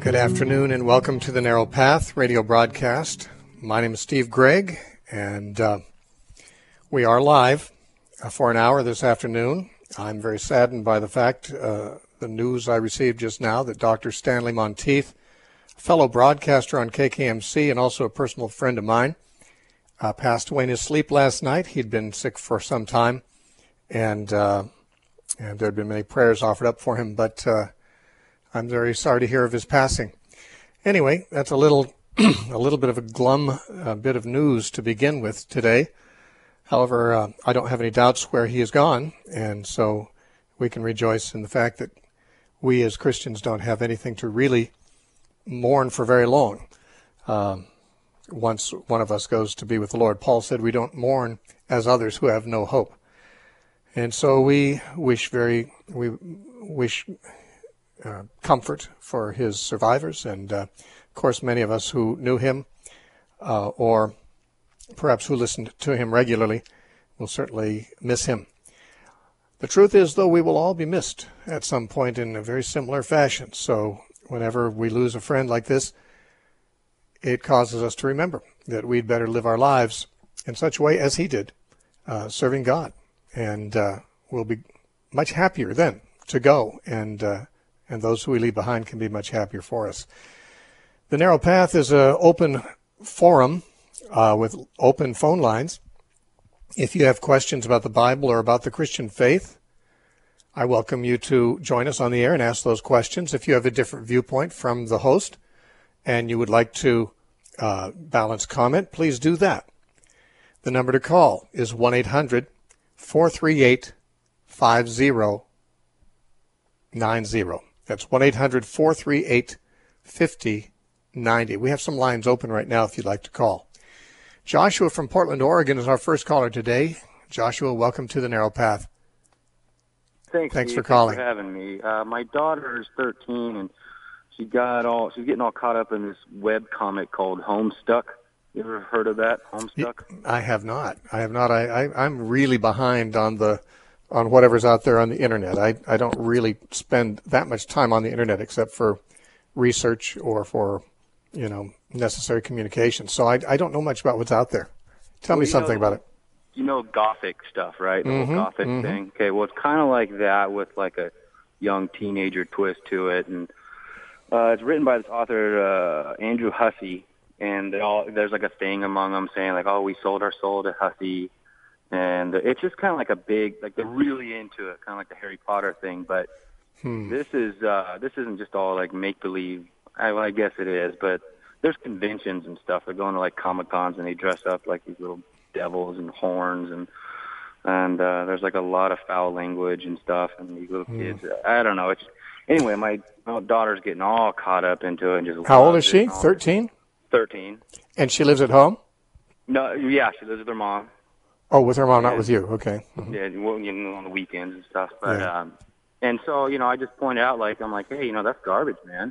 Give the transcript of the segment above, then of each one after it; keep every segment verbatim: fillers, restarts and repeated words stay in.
Good afternoon and welcome to the Narrow Path radio broadcast. My name is Steve Gregg, and uh, we are live uh, for an hour this afternoon. I'm very saddened by the fact, uh, the news I received just now, that Doctor Stanley Monteith, a fellow broadcaster on K K M C and also a personal friend of mine, uh, passed away in his sleep last night. He'd been sick for some time, and uh, and there had been many prayers offered up for him, but uh, I'm very sorry to hear of his passing. Anyway, that's a little a little bit of a glum uh, bit of news to begin with today. However, uh, I don't have any doubts where he is gone, and so we can rejoice in the fact that we as Christians don't have anything to really mourn for very long. Uh, once one of us goes to be with the Lord, Paul said we don't mourn as others who have no hope. And so we wish very we wish uh, comfort for his survivors, and uh, of course many of us who knew him uh, or perhaps who listened to him regularly will certainly miss him. The truth is, though, we will all be missed at some point in a very similar fashion. So whenever we lose a friend like this, it causes us to remember that we'd better live our lives in such a way as he did, uh, serving God. And uh, we'll be much happier then to go, and uh, and those who we leave behind can be much happier for us. The Narrow Path is an open forum uh, with open phone lines. If you have questions about the Bible or about the Christian faith, I welcome you to join us on the air and ask those questions. If you have a different viewpoint from the host and you would like to uh, balance comment, please do that. The number to call is one eight hundred four three eight five zero nine zero. That's one eight hundred four three eight five zero nine zero. We have some lines open right now if you'd like to call. Joshua from Portland, Oregon is our first caller today. Joshua, welcome to the Narrow Path. Thanks, Thanks Steve. for calling. Thanks for having me. Uh, my daughter is thirteen, and she got all she's getting all caught up in this web comic called Homestuck. You ever heard of that, Homestuck? I have not. I have not. I, I, I'm really behind on the on whatever's out there on the internet. I, I don't really spend that much time on the internet except for research or for, you know, necessary communication. So I, I don't know much about what's out there. Tell well, me something know, about it. You know Gothic stuff, right? The mm-hmm, whole Gothic mm-hmm. thing. Okay, well, it's kind of like that with like a young teenager twist to it. And uh, it's written by this author, uh, Andrew Hussey. And all, there's like a thing among them saying like, oh, we sold our soul to Hussey. And it's just kind of like a big, like they're really into it, kind of like the Harry Potter thing. But hmm. this is uh, this isn't just all like make believe. I, well, I guess it is, but there's conventions and stuff. They're going to like Comic Cons and they dress up like these little devils and horns, and and uh, there's like a lot of foul language and stuff. And these little hmm. kids, I don't know. It's anyway. My, my daughter's getting all caught up into it and just. How old is she? Thirteen. Thirteen. And she lives at home? No, yeah, she lives with her mom. Oh, with her mom, not and, with you. Okay. Mm-hmm. Yeah, well, you know, on the weekends and stuff. But yeah. um, and so you know, I just point out like I'm like, hey, you know, that's garbage, man.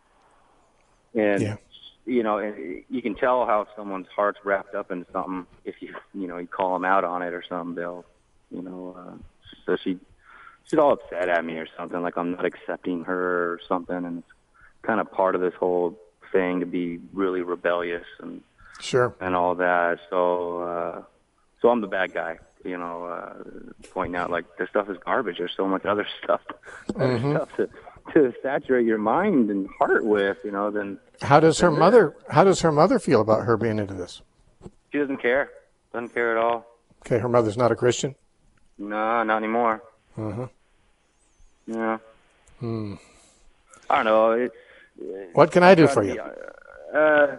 And yeah. you know, and you can tell how someone's heart's wrapped up in something if you you know you call them out on it or something. They'll, you know, uh, so she she's all upset at me or something, like I'm not accepting her or something, and it's kind of part of this whole thing to be really rebellious and sure and all that. So uh, so I'm the bad guy, you know, uh, pointing out like this stuff is garbage. There's so much other stuff, other mm-hmm. stuff to to saturate your mind and heart with, you know. Then how does her mother? How does her mother feel about her being into this? She doesn't care. Doesn't care at all. Okay, her mother's not a Christian? No, not anymore. Uh-huh. Yeah. Hmm. I don't know. It, what can I do for you? Uh,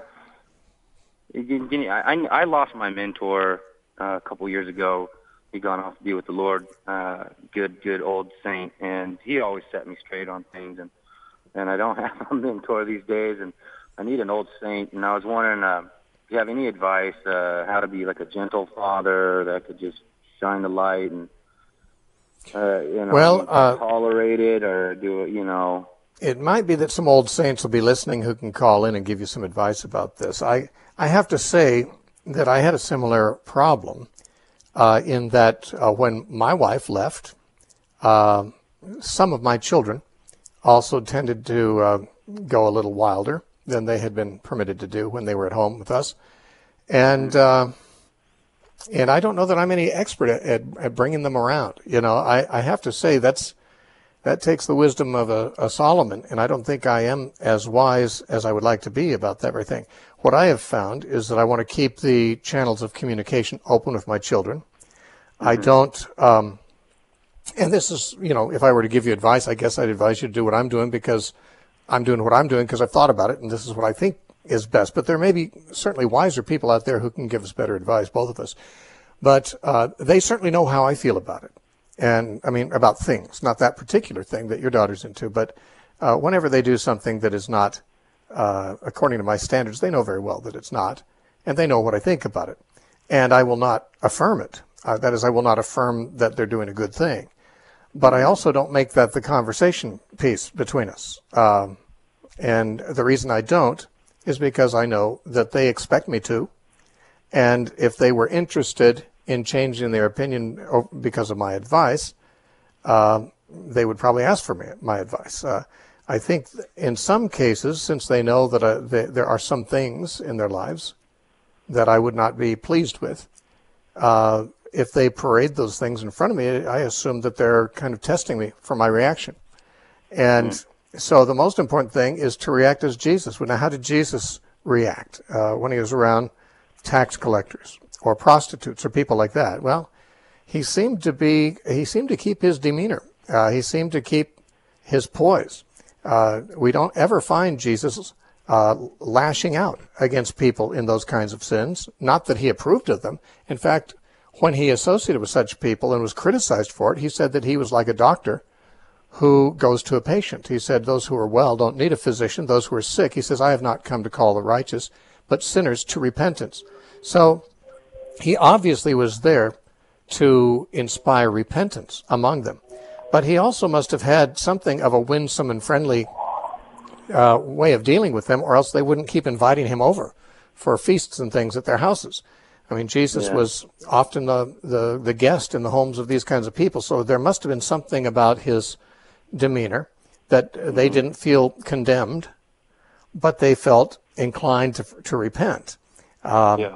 I, I lost my mentor uh, a couple years ago. He gone off to be with the Lord. Uh, good, good old saint, and he always set me straight on things. And and I don't have a mentor these days, and I need an old saint. And I was wondering, uh, if you have any advice uh, how to be like a gentle father that could just shine the light and uh, you know, well, uh, tolerate it, or do it, you know. It might be that some old saints will be listening who can call in and give you some advice about this. I, I have to say that I had a similar problem uh, in that uh, when my wife left, uh, some of my children also tended to uh, go a little wilder than they had been permitted to do when they were at home with us. And uh, and I don't know that I'm any expert at, at, at bringing them around. You know, I, I have to say that's that takes the wisdom of a, a Solomon, and I don't think I am as wise as I would like to be about that very thing. What I have found is that I want to keep the channels of communication open with my children. Mm-hmm. I don't, um, and this is, you know, if I were to give you advice, I guess I'd advise you to do what I'm doing because I'm doing what I'm doing because I've thought about it, and this is what I think is best. But there may be certainly wiser people out there who can give us better advice, both of us. But uh, they certainly know how I feel about it. And, I mean, about things, not that particular thing that your daughter's into, but uh, whenever they do something that is not uh, according to my standards, they know very well that it's not, and they know what I think about it. And I will not affirm it. Uh, that is, I will not affirm that they're doing a good thing. But I also don't make that the conversation piece between us. Um, and the reason I don't is because I know that they expect me to. And if they were interested in changing their opinion because of my advice, uh, they would probably ask for me, my advice. Uh, I think in some cases, since they know that uh, they, there are some things in their lives that I would not be pleased with, uh, if they parade those things in front of me, I assume that they're kind of testing me for my reaction. And mm-hmm. so the most important thing is to react as Jesus would. Now, how did Jesus react uh, when he was around tax collectors or prostitutes or people like that? Well, he seemed to be, he seemed to keep his demeanor. Uh, he seemed to keep his poise. Uh, we don't ever find Jesus uh, lashing out against people in those kinds of sins. Not that he approved of them. In fact, when he associated with such people and was criticized for it, he said that he was like a doctor who goes to a patient. He said those who are well don't need a physician. Those who are sick, he says, I have not come to call the righteous, but sinners to repentance. So he obviously was there to inspire repentance among them. But he also must have had something of a winsome and friendly uh, way of dealing with them, or else they wouldn't keep inviting him over for feasts and things at their houses. I mean, Jesus yeah. was often the, the, the guest in the homes of these kinds of people, so there must have been something about his demeanor that mm-hmm. they didn't feel condemned, but they felt inclined to, to repent. Um, yeah.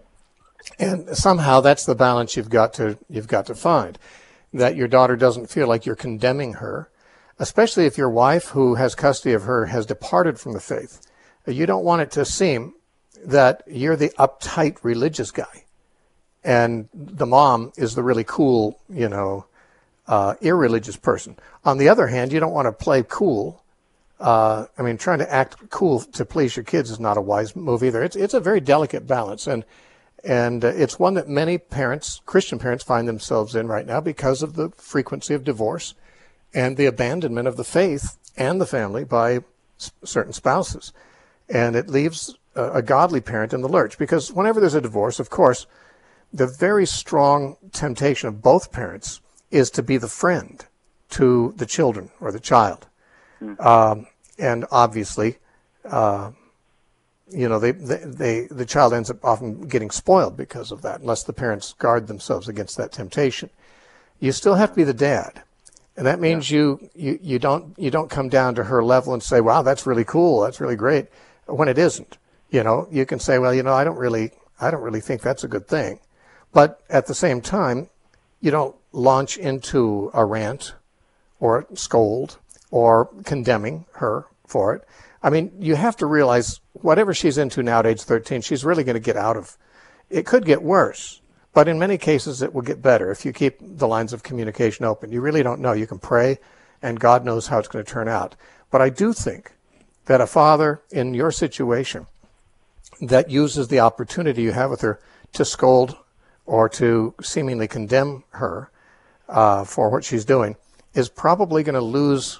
And somehow that's the balance you've got to you've got to find, that your daughter doesn't feel like you're condemning her, especially if your wife who has custody of her has departed from the faith. You don't want it to seem that you're the uptight religious guy and the mom is the really cool, you know, uh, irreligious person. On the other hand, you don't want to play cool. Uh, I mean, trying to act cool to please your kids is not a wise move either. It's it's a very delicate balance, and and uh, it's one that many parents, Christian parents, find themselves in right now because of the frequency of divorce and the abandonment of the faith and the family by s- certain spouses. And it leaves a, a godly parent in the lurch, because whenever there's a divorce, of course, the very strong temptation of both parents is to be the friend to the children or the child. Mm. Um, and obviously, uh, you know, they, they, they, the child ends up often getting spoiled because of that, unless the parents guard themselves against that temptation. You still have to be the dad. And that means yeah. you, you, you don't, you don't come down to her level and say, wow, that's really cool. That's really great. When it isn't, you know, you can say, well, you know, I don't really, I don't really think that's a good thing. But at the same time, you don't launch into a rant or scold or condemning her for it. I mean, you have to realize whatever she's into now at age thirteen, she's really going to get out of. It could get worse, but in many cases it will get better if you keep the lines of communication open. You really don't know. You can pray, and God knows how it's going to turn out. But I do think that a father in your situation that uses the opportunity you have with her to scold or to seemingly condemn her uh, for what she's doing is probably going to lose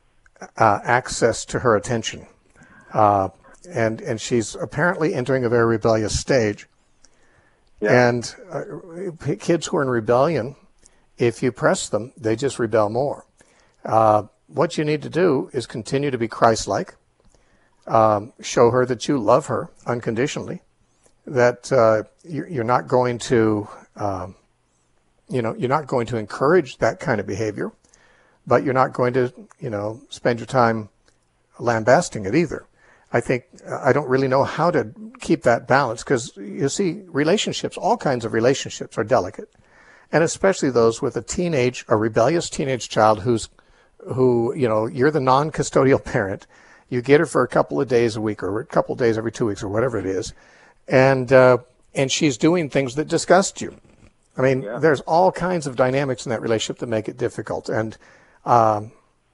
uh, access to her attention. Uh, and, and she's apparently entering a very rebellious stage. Yeah. And uh, kids who are in rebellion, if you press them, they just rebel more. Uh, what you need to do is continue to be Christ-like. Um, show her that you love her unconditionally, that uh, you're, you're not going to, um, you know, you're not going to encourage that kind of behavior, but you're not going to, you know, spend your time lambasting it either. I think I don't really know how to keep that balance, because you see, relationships, all kinds of relationships are delicate, and especially those with a teenage, a rebellious teenage child who's, who, you know, you're the non-custodial parent. You get her for a couple of days a week, or a couple of days every two weeks, or whatever it is, and uh, and she's doing things that disgust you. I mean, yeah. There's all kinds of dynamics in that relationship that make it difficult, and um,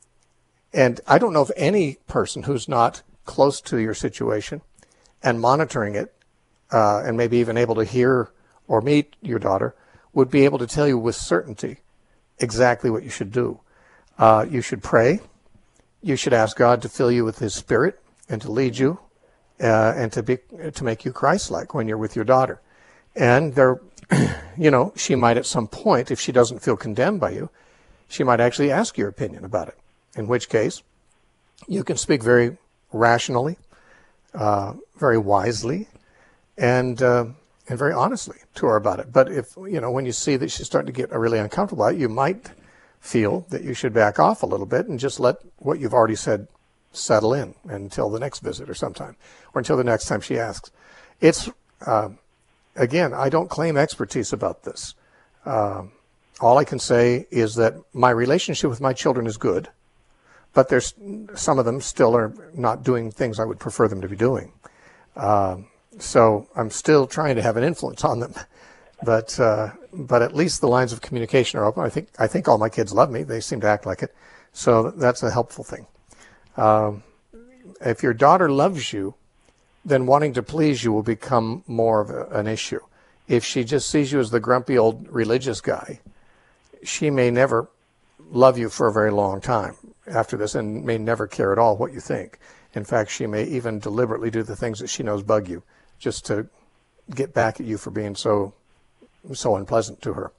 and I don't know of any person who's not close to your situation and monitoring it, uh, and maybe even able to hear or meet your daughter, would be able to tell you with certainty exactly what you should do. Uh, you should pray. You should ask God to fill you with His Spirit and to lead you, uh, and to be to make you Christ-like when you're with your daughter. And there, you know, she might at some point, if she doesn't feel condemned by you, she might actually ask your opinion about it. In which case, you can speak very rationally, uh, very wisely, and uh, and very honestly to her about it. But if, you know, when you see that she's starting to get really uncomfortable about it, you might feel that you should back off a little bit and just let what you've already said settle in until the next visit or sometime, or until the next time she asks. It's, uh, again, I don't claim expertise about this. Uh, all I can say is that my relationship with my children is good, but there's some of them still are not doing things I would prefer them to be doing. Uh, so I'm still trying to have an influence on them. But uh, but at least the lines of communication are open. I think I think all my kids love me. They seem to act like it. So that's a helpful thing. Um, if your daughter loves you, then wanting to please you will become more of a, an issue. If she just sees you as the grumpy old religious guy, she may never love you for a very long time after this, and may never care at all what you think. In fact, she may even deliberately do the things that she knows bug you, just to get back at you for being so so unpleasant to her.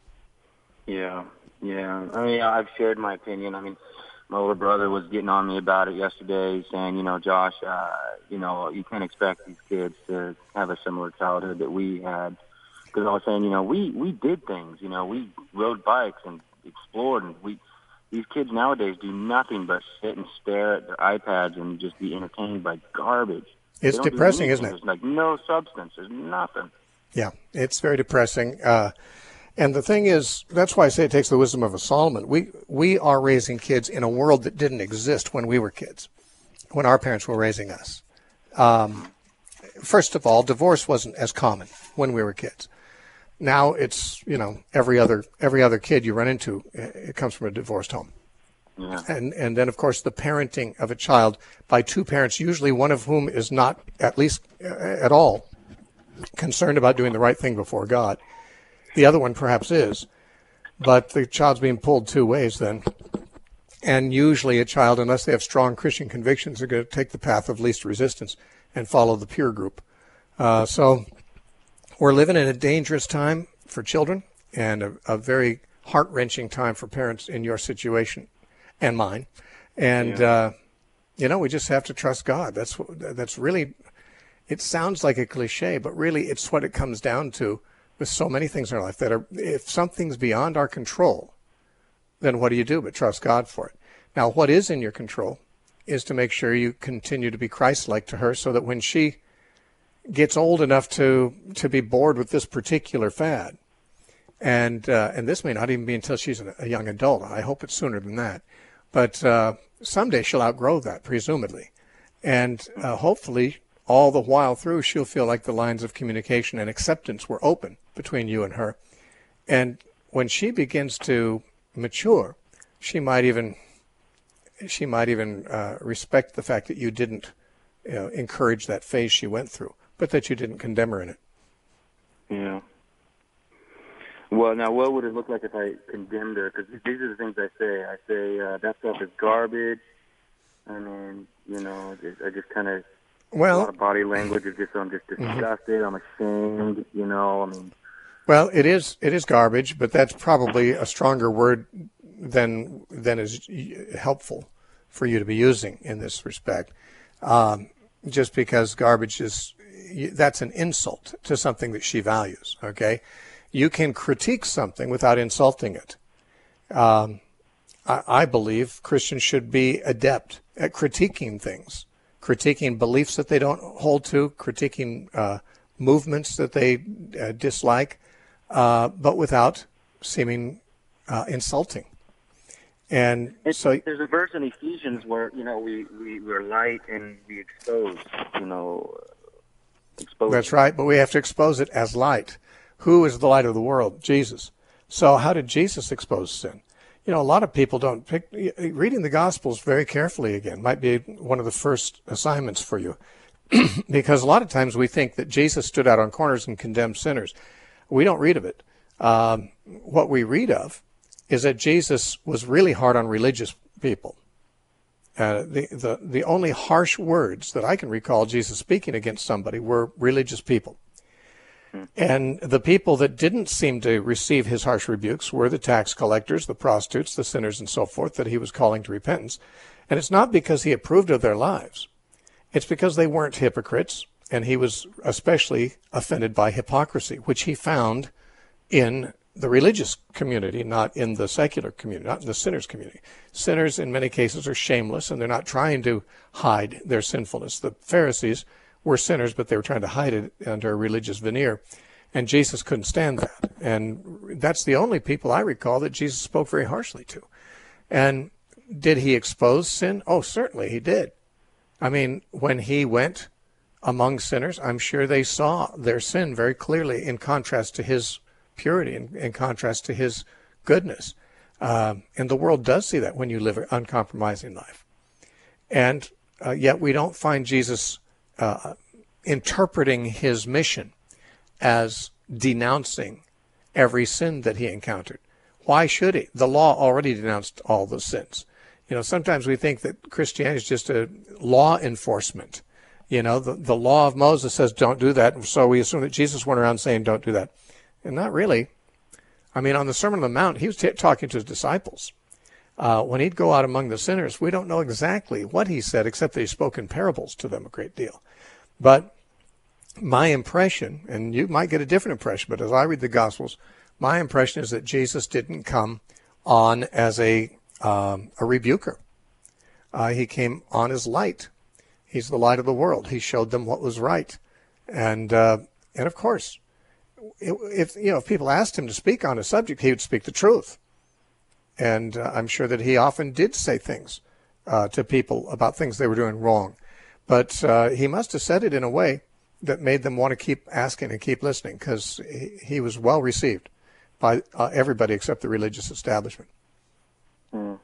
Yeah, yeah. I mean, I've shared my opinion. I mean, my older brother was getting on me about it yesterday, saying, you know, Josh, uh, you know, you can't expect these kids to have a similar childhood that we had. Because I was saying, you know, we, we did things. You know, we rode bikes and explored, and we these kids nowadays do nothing but sit and stare at their iPads and just be entertained by garbage. It's depressing, isn't it? There's like no substance. There's nothing. Yeah, it's very depressing. Uh, and the thing is, that's why I say it takes the wisdom of a Solomon. We we are raising kids in a world that didn't exist when we were kids, when our parents were raising us. Um, first of all, divorce wasn't as common when we were kids. Now it's, you know, every other every other kid you run into, it comes from a divorced home. Yeah. And and then, of course, the parenting of a child by two parents, usually one of whom is not, at least uh, at all, concerned about doing the right thing before God. The other one perhaps is, but the child's being pulled two ways then. And usually a child, unless they have strong Christian convictions, are going to take the path of least resistance and follow the peer group. Uh, so we're living in a dangerous time for children, and a, a very heart-wrenching time for parents in your situation and mine. And, yeah. uh, you know, we just have to trust God. That's that's really, it sounds like a cliche, but really it's what it comes down to with so many things in our life, that are, if something's beyond our control, then what do you do but trust God for it? Now, what is in your control is to make sure you continue to be Christ-like to her, so that when she gets old enough to to be bored with this particular fad, and uh, and this may not even be until she's a young adult. I hope it's sooner than that. But uh, someday she'll outgrow that, presumably. And uh, hopefully, all the while through, she'll feel like the lines of communication and acceptance were open between you and her. And when she begins to mature, she might even she might even uh, respect the fact that you didn't, you know, encourage that phase she went through, but that you didn't condemn her in it. Yeah. Well, now, what would it look like if I condemned her? Because these are the things I say. I say uh, that stuff is garbage. I mean, you know, I just kind of, well, a lot of body language is just, I'm just disgusted. Mm-hmm. I'm ashamed, you know, I mean. Well, it is it is garbage, but that's probably a stronger word than than is helpful for you to be using in this respect. Um, just because garbage is, that's an insult to something that she values, okay? You can critique something without insulting it. Um, I, I believe Christians should be adept at critiquing things, critiquing beliefs that they don't hold to, critiquing uh, movements that they uh, dislike, uh, but without seeming uh, insulting. And it's, so there's a verse in Ephesians where, you know, we, we, we're light and we expose, you know, expose. That's right, but we have to expose it as light. Who is the light of the world? Jesus. So how did Jesus expose sin? You know, a lot of people don't pick, reading the Gospels very carefully again might be one of the first assignments for you. Because a lot of times we think that Jesus stood out on corners and condemned sinners. We don't read of it. Um, what we read of is that Jesus was really hard on religious people. Uh, the, the, the only harsh words that I can recall Jesus speaking against somebody were religious people. And the people that didn't seem to receive his harsh rebukes were the tax collectors, the prostitutes, the sinners, and so forth that he was calling to repentance. And it's not because he approved of their lives. It's because they weren't hypocrites, and he was especially offended by hypocrisy, which he found in the religious community, not in the secular community, not in the sinners community. Sinners, in many cases, are shameless, and they're not trying to hide their sinfulness. The Pharisees were sinners, but they were trying to hide it under a religious veneer, and Jesus couldn't stand that. And that's the only people I recall that Jesus spoke very harshly to. And did he expose sin? Oh, certainly he did. I mean, when he went among sinners, I'm sure they saw their sin very clearly in contrast to his purity, in, in contrast to his goodness. Uh, and the world does see that when you live an uncompromising life. And uh, yet we don't find Jesus uh, interpreting his mission as denouncing every sin that he encountered. Why should he? The law already denounced all the sins. You know, sometimes we think that Christianity is just a law enforcement. You know, the, the law of Moses says don't do that, so we assume that Jesus went around saying don't do that. And not really. I mean, on the Sermon on the Mount, he was t- talking to his disciples. Uh, when he'd go out among the sinners, we don't know exactly what he said, except that he spoke in parables to them a great deal. But my impression, and you might get a different impression, but as I read the Gospels, my impression is that Jesus didn't come on as a um, a rebuker. Uh, he came on as light. He's the light of the world. He showed them what was right, and uh, and of course, if you know if people asked him to speak on a subject, he would speak the truth. And uh, I'm sure that he often did say things uh, to people about things they were doing wrong, but uh, he must have said it in a way that made them want to keep asking and keep listening, because he, he was well received by uh, everybody except the religious establishment. Hmm.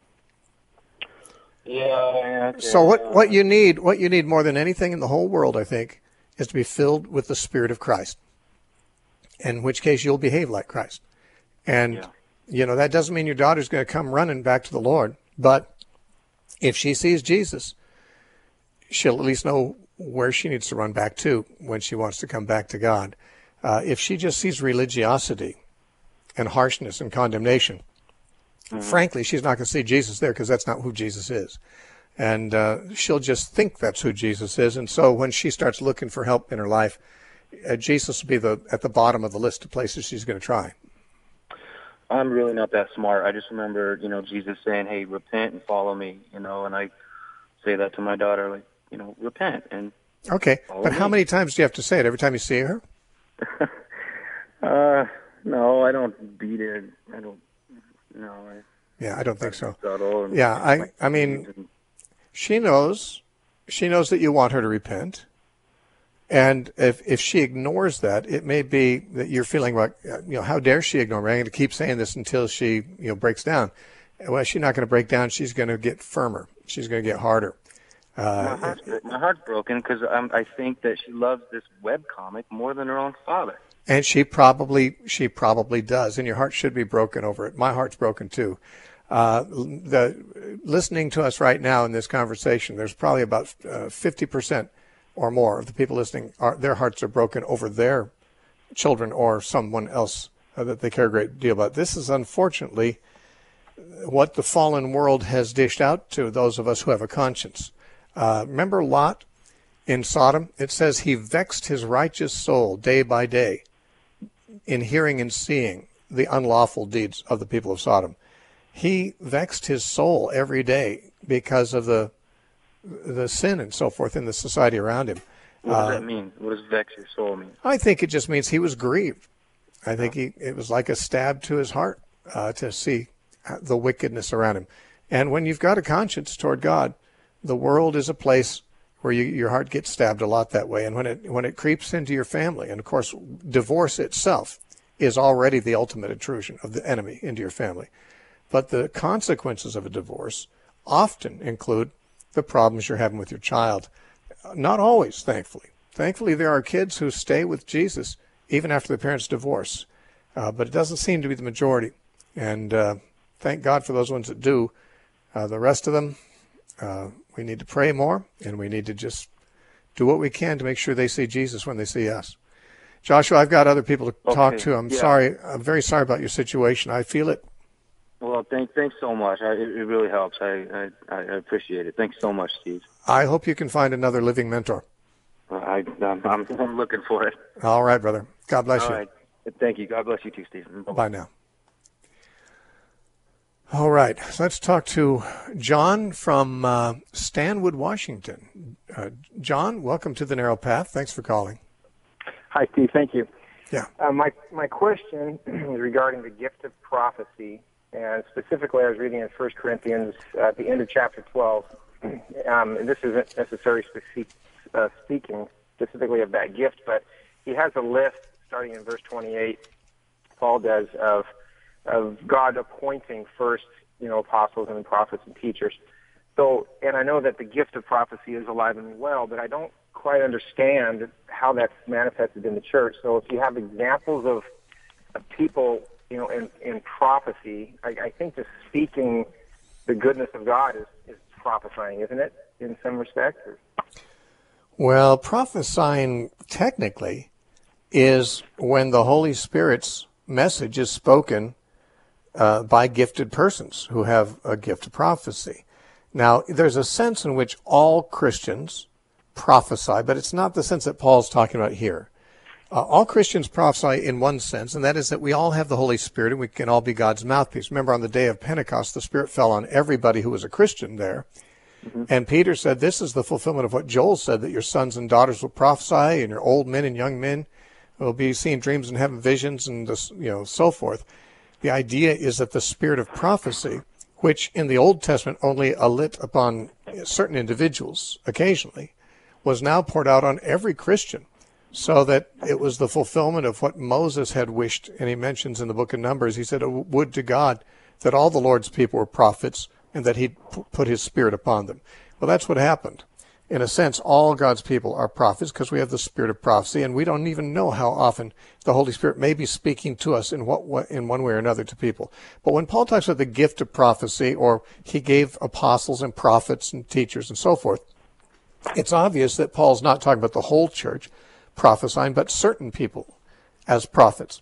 Yeah. Okay. So what, what you need, what you need more than anything in the whole world, I think, is to be filled with the Spirit of Christ. In which case you'll behave like Christ. And, yeah. you know, that doesn't mean your daughter's going to come running back to the Lord. But if she sees Jesus, she'll at least know where she needs to run back to when she wants to come back to God. Uh, if she just sees religiosity and harshness and condemnation, mm-hmm. frankly, she's not going to see Jesus there, because that's not who Jesus is. And uh, she'll just think that's who Jesus is. And so when she starts looking for help in her life, uh, Jesus will be the at the bottom of the list of places she's going to try. I'm really not that smart. I just remember, you know, Jesus saying, hey, repent and follow me, you know, and I say that to my daughter, like, you know, repent and okay. But me. How many times do you have to say it? Every time you see her? uh, no, I don't beat it. I don't, no. I, yeah, I don't think so. And, yeah, I, I mean, and, she knows, she knows that you want her to repent. And if if she ignores that, it may be that you're feeling like, you know, how dare she ignore me? I'm going to keep saying this until she, you know, breaks down. Well, she's not going to break down. She's going to get firmer. She's going to get harder. Uh, my, heart's, my heart's broken because I think that she loves this webcomic more than her own father. And she probably she probably does. And your heart should be broken over it. My heart's broken too. Uh, the listening to us right now in this conversation, there's probably about uh, fifty percent or more of the people listening, are, their hearts are broken over their children or someone else uh, that they care a great deal about. This is unfortunately what the fallen world has dished out to those of us who have a conscience. Uh, remember Lot in Sodom? It says he vexed his righteous soul day by day in hearing and seeing the unlawful deeds of the people of Sodom. he vexed his soul every day because of the the sin and so forth in the society around him. What does Uh, that mean? What does vex your soul mean? I think it just means he was grieved. I think he it was like a stab to his heart uh, to see the wickedness around him. And when you've got a conscience toward God, the world is a place where you, your heart gets stabbed a lot that way. And when it when it creeps into your family, and of course, divorce itself is already the ultimate intrusion of the enemy into your family. But the consequences of a divorce often include the problems you're having with your child. Not always, thankfully. Thankfully, there are kids who stay with Jesus even after the parents divorce. Uh, but it doesn't seem to be the majority. And uh, thank God for those ones that do. Uh, the rest of them, uh, we need to pray more, and we need to just do what we can to make sure they see Jesus when they see us. Joshua, I've got other people to Okay, talk to. I'm yeah. sorry. I'm very sorry about your situation. I feel it. Well, thank, thanks so much. I, it, it really helps. I, I, I appreciate it. Thanks so much, Steve. I hope you can find another living mentor. I, I'm, I'm, I'm looking for it. All right, brother. God bless All you. right. Thank you. God bless you too, Steve. Bye-bye. Bye now. All right. So let's talk to John from uh, Stanwood, Washington. Uh, John, welcome to the Narrow Path. Thanks for calling. Hi, Steve. Thank you. Yeah. Uh, my my question is regarding the gift of prophecy, and specifically, I was reading in First Corinthians uh, at the end of chapter twelve. Um, and this isn't necessarily specific, uh, speaking specifically of that gift, but he has a list starting in verse twenty-eight. Paul does of of God appointing first, you know, apostles and then prophets and teachers. So, and I know that the gift of prophecy is alive and well, but I don't quite understand how that's manifested in the church. So if you have examples of, of people, you know, in, in prophecy, I, I think just speaking the goodness of God is, is prophesying, isn't it, in some respects? Or? Well, prophesying technically is when the Holy Spirit's message is spoken uh, by gifted persons who have a gift of prophecy. Now, there's a sense in which all Christians prophesy, but it's not the sense that Paul's talking about here. Uh, all Christians prophesy in one sense, and that is that we all have the Holy Spirit and we can all be God's mouthpiece. Remember, on the day of Pentecost, the Spirit fell on everybody who was a Christian there. Mm-hmm. And Peter said, this is the fulfillment of what Joel said, that your sons and daughters will prophesy, and your old men and young men will be seeing dreams and having visions, and this, you know, so forth. The idea is that the spirit of prophecy, which in the Old Testament only alit upon certain individuals occasionally, was now poured out on every Christian, so that it was the fulfillment of what Moses had wished. And he mentions in the book of Numbers, he said, would to God that all the Lord's people were prophets and that he'd put his spirit upon them. Well, that's what happened. In a sense, all God's people are prophets because we have the spirit of prophecy, and we don't even know how often the Holy Spirit may be speaking to us in what in one way or another to people. But when Paul talks about the gift of prophecy, or he gave apostles and prophets and teachers and so forth, it's obvious that Paul's not talking about the whole church prophesying, but certain people as prophets.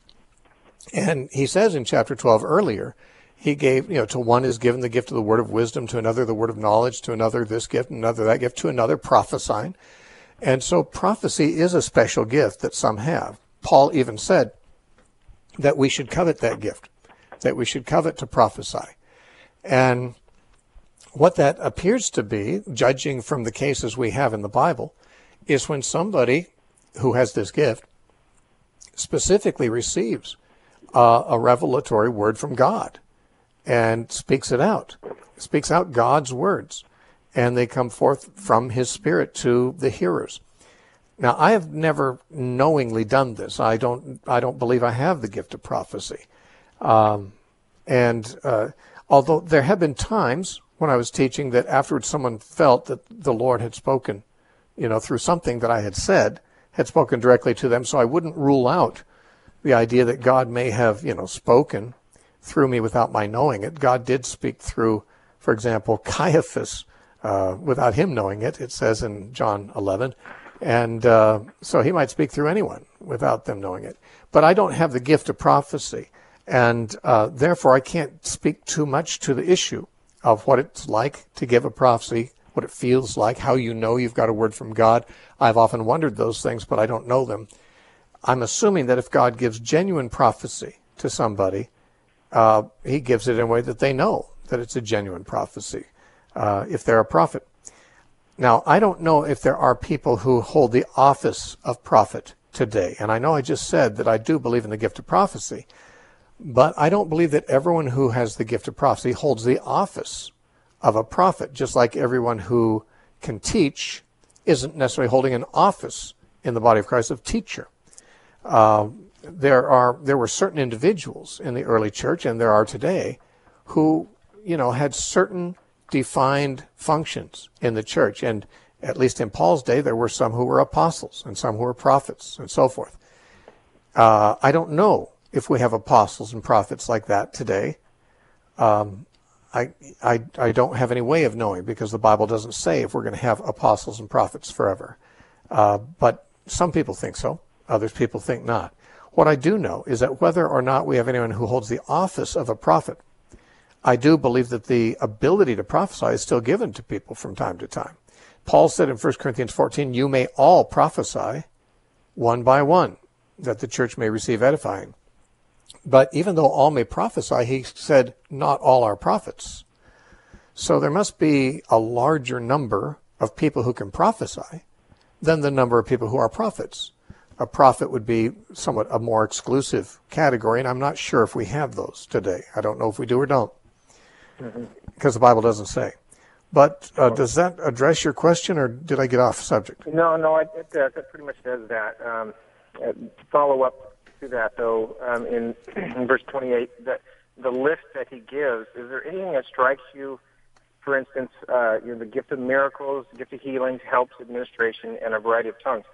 And he says in chapter twelve earlier, he gave, you know, to one is given the gift of the word of wisdom, to another the word of knowledge, to another this gift, another that gift, to another prophesying. And so prophecy is a special gift that some have. Paul even said that we should covet that gift, that we should covet to prophesy. And what that appears to be, judging from the cases we have in the Bible, is when somebody who has this gift specifically receives uh, a revelatory word from God and speaks it out, speaks out God's words, and they come forth from his Spirit to the hearers. Now, I have never knowingly done this. I don't I don't believe I have the gift of prophecy. Um, and uh, although there have been times when I was teaching that afterwards someone felt that the Lord had spoken, you know, through something that I had said, had spoken directly to them, so I wouldn't rule out the idea that God may have, you know, spoken through me without my knowing it. God did speak through, for example, Caiaphas, uh, without him knowing it, it says in John eleven. And uh, so he might speak through anyone without them knowing it. But I don't have the gift of prophecy, and uh, therefore I can't speak too much to the issue of what it's like to give a prophecy, what it feels like, how you know you've got a word from God. I've often wondered those things, but I don't know them. I'm assuming that if God gives genuine prophecy to somebody, uh, he gives it in a way that they know that it's a genuine prophecy, uh, if they're a prophet. Now, I don't know if there are people who hold the office of prophet today. And I know I just said that I do believe in the gift of prophecy, but I don't believe that everyone who has the gift of prophecy holds the office of a prophet, just like everyone who can teach isn't necessarily holding an office in the body of Christ of teacher. Uh, there are there were certain individuals in the early church, and there are today, who, you know, had certain defined functions in the church. And at least in Paul's day, there were some who were apostles and some who were prophets and so forth. Uh, I don't know if we have apostles and prophets like that today. Um, I, I, I don't have any way of knowing, because the Bible doesn't say if we're going to have apostles and prophets forever. Uh, but some people think so. Others people think not. What I do know is that whether or not we have anyone who holds the office of a prophet, I do believe that the ability to prophesy is still given to people from time to time. Paul said in First Corinthians fourteen, you may all prophesy one by one, that the church may receive edifying. But even though all may prophesy, he said, not all are prophets. So there must be a larger number of people who can prophesy than the number of people who are prophets. A prophet would be somewhat a more exclusive category, and I'm not sure if we have those today. I don't know if we do or don't, mm-hmm. because the Bible doesn't say. But uh, does that address your question, or did I get off subject? No, no, it, it does. It pretty much does that. Um, uh, follow up to that, though, um, in, in verse twenty-eight, the, the list that he gives, is there anything that strikes you, for instance, uh, you know, the gift of miracles, the gift of healings, helps, administration, and a variety of tongues?